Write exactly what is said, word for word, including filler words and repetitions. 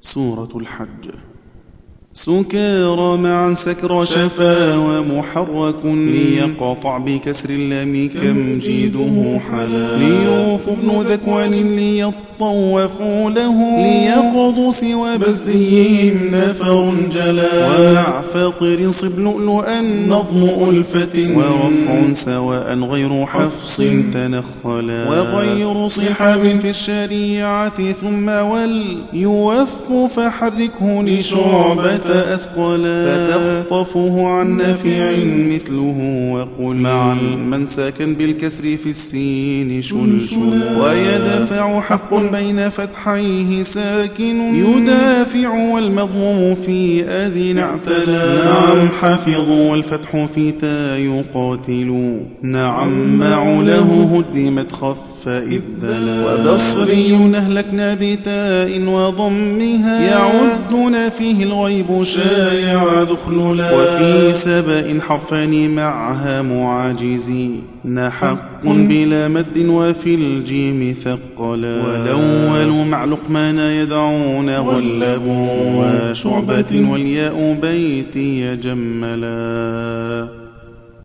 سورة الحج. سكارى معا سكر شفا ومحرك ليقطع بكسر اللام كمجيده حلا ليوف ابن ذكوان ليطوفوا له ليقضوا سوى بزيهم نفر جلا ومع فاطر صب لؤلؤا نظم ألفة ورفع سواء غير حفص تنخلا وغير صحاب في الشريعة ثم وليوف فحركه لشعبة أثقلا فتخطفه عن نافع مثله وقل مع من ساكن بالكسر في السين شلشلا ويدفع حق بين فتحيه ساكن يدافع والمضموم في أذن اعتلا نعم حفظ والفتح في تا يقاتل نعم مع له هدمت خف إذ دلا وبصري نهلكنا بتاء وضمها يعدنا فيه الغيب شايع دخللا وفي سبأ حرفان معها معاجزي نحق بلا مد وفي الجيم ثقلا والأول مع لقمان يدعون غلبوا وشعبة والياء بيتي يجملا.